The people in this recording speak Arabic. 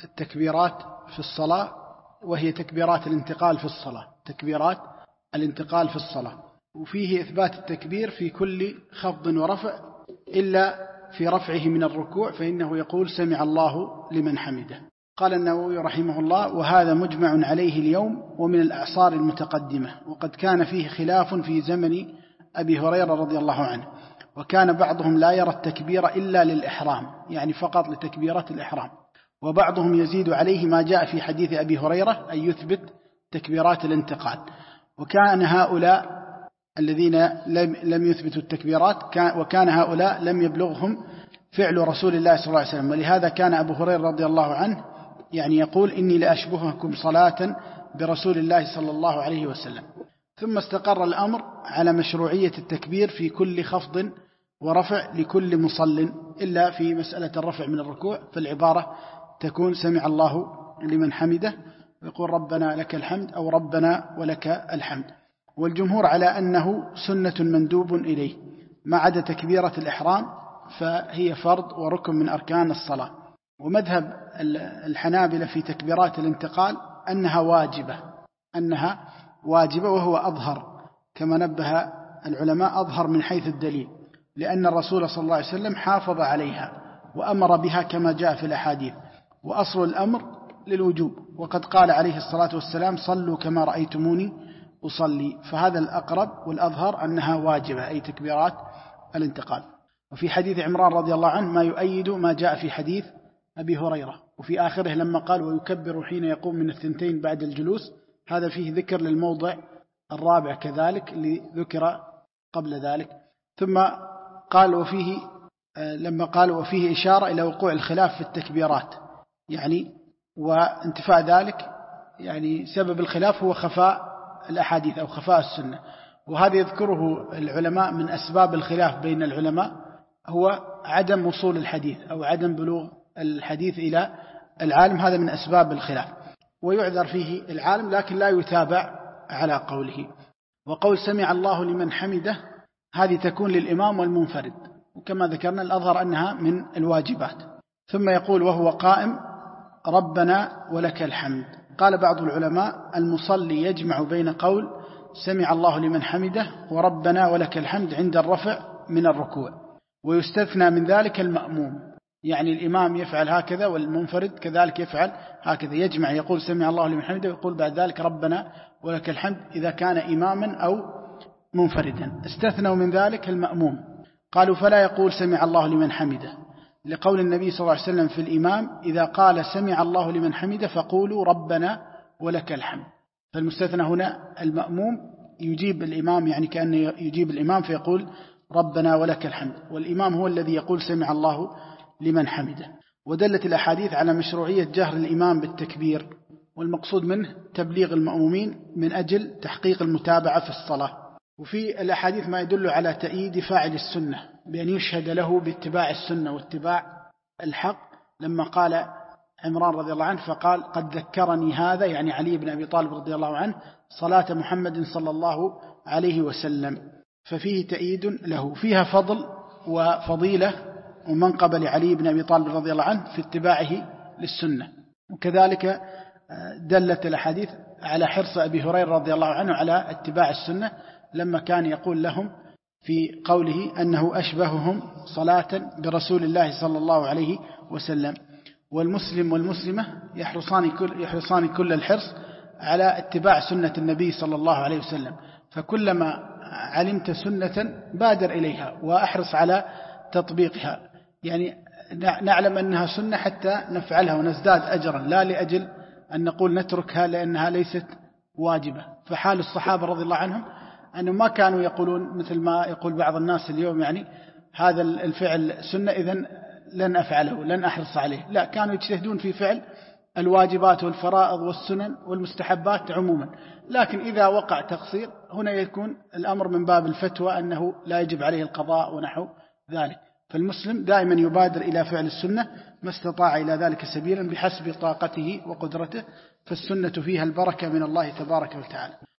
التكبيرات في الصلاة، وهي تكبيرات الانتقال في الصلاة، تكبيرات الانتقال في الصلاة. وفيه إثبات التكبير في كل خفض ورفع إلا في رفعه من الركوع، فإنه يقول سمع الله لمن حمده. قال النووي رحمه الله: وهذا مجمع عليه اليوم ومن الأعصار المتقدمة، وقد كان فيه خلاف في زمن أبي هريرة رضي الله عنه، وكان بعضهم لا يرى التكبير إلا للإحرام، يعني فقط لتكبيرة الإحرام، وبعضهم يزيد عليه ما جاء في حديث أبي هريرة أن يثبت تكبيرات الانتقال. وكان هؤلاء الذين لم يثبتوا التكبيرات وكان هؤلاء لم يبلغهم فعل رسول الله صلى الله عليه وسلم، ولهذا كان أبو هريرة رضي الله عنه يعني يقول: إني لأشبهكم صلاة برسول الله صلى الله عليه وسلم. ثم استقر الأمر على مشروعية التكبير في كل خفض ورفع لكل مصل، إلا في مسألة الرفع من الركوع، فالعبارة تكون سمع الله لمن حمده، ويقول ربنا لك الحمد أو ربنا ولك الحمد. والجمهور على أنه سنة مندوب إليه، ما عدا تكبيرة الإحرام فهي فرض وركن من أركان الصلاة. ومذهب الحنابلة في تكبيرات الانتقال أنها واجبة، وهو أظهر كما نبه العلماء، أظهر من حيث الدليل، لأن الرسول صلى الله عليه وسلم حافظ عليها وأمر بها كما جاء في الأحاديث، وأصل الأمر للوجوب، وقد قال عليه الصلاة والسلام: صلوا كما رأيتموني أصلي. فهذا الأقرب والأظهر أنها واجبة، أي تكبيرات الانتقال. وفي حديث عمران رضي الله عنه ما يؤيد ما جاء في حديث أبي هريرة، وفي آخره لما قال: ويكبر حين يقوم من الثنتين بعد الجلوس، هذا فيه ذكر للموضع الرابع كذلك لذكر قبل ذلك. ثم قال وفيه لما قال وفيه إشارة إلى وقوع الخلاف في التكبيرات، يعني وانتفاء ذلك، يعني سبب الخلاف هو خفاء الأحاديث أو خفاء السنة. وهذا يذكره العلماء من أسباب الخلاف بين العلماء هو عدم وصول الحديث أو عدم بلوغ الحديث إلى العالم، هذا من أسباب الخلاف، ويعذر فيه العالم لكن لا يتابع على قوله. وقول سمع الله لمن حمده هذه تكون للإمام والمنفرد، وكما ذكرنا الأظهر أنها من الواجبات. ثم يقول وهو قائم: ربنا ولك الحمد. قال بعض العلماء: المصلي يجمع بين قول سمع الله لمن حمده وربنا ولك الحمد عند الرفع من الركوع، ويستثنى من ذلك المأموم، يعني الإمام يفعل هكذا والمنفرد كذلك يفعل هكذا، يجمع يقول سمع الله لمن حمده ويقول بعد ذلك ربنا ولك الحمد إذا كان إماما أو منفردا. استثنوا من ذلك المأموم، قالوا: فلا يقول سمع الله لمن حمده، لقول النبي صلى الله عليه وسلم في الإمام: إذا قال سمع الله لمن حمده فقولوا ربنا ولك الحمد. فالمستثنى هنا المأموم يجيب الإمام، يعني كأنه يجيب الإمام فيقول ربنا ولك الحمد، والإمام هو الذي يقول سمع الله لمن حمده. ودلت الأحاديث على مشروعية جهر الإمام بالتكبير، والمقصود منه تبليغ المأمومين من أجل تحقيق المتابعة في الصلاة. وفي الأحاديث ما يدل على تأييد فاعل السنة بأن يشهد له باتباع السنة واتباع الحق، لما قال عمران رضي الله عنه فقال: قد ذكرني هذا، يعني علي بن أبي طالب رضي الله عنه، صلاة محمد صلى الله عليه وسلم، ففيه تأييد له، فيها فضل وفضيلة ومنقبة لعلي بن أبي طالب رضي الله عنه في اتباعه للسنة. وكذلك دلت الأحاديث على حرص أبي هريرة رضي الله عنه على اتباع السنة، لما كان يقول لهم في قوله أنه أشبههم صلاة برسول الله صلى الله عليه وسلم. والمسلم والمسلمة يحرصان كل الحرص على اتباع سنة النبي صلى الله عليه وسلم، فكلما علمت سنة بادر إليها وأحرص على تطبيقها، يعني نعلم أنها سنة حتى نفعلها ونزداد أجرا، لا لأجل أن نقول نتركها لأنها ليست واجبة. فحال الصحابة رضي الله عنهم أنهم ما كانوا يقولون مثل ما يقول بعض الناس اليوم، يعني هذا الفعل سنة إذن لن أفعله لن أحرص عليه، لا، كانوا يجتهدون في فعل الواجبات والفرائض والسنن والمستحبات عموما. لكن إذا وقع تقصير هنا يكون الأمر من باب الفتوى أنه لا يجب عليه القضاء ونحو ذلك. فالمسلم دائما يبادر إلى فعل السنة ما استطاع إلى ذلك سبيلا بحسب طاقته وقدرته، فالسنة فيها البركة من الله تبارك وتعالى.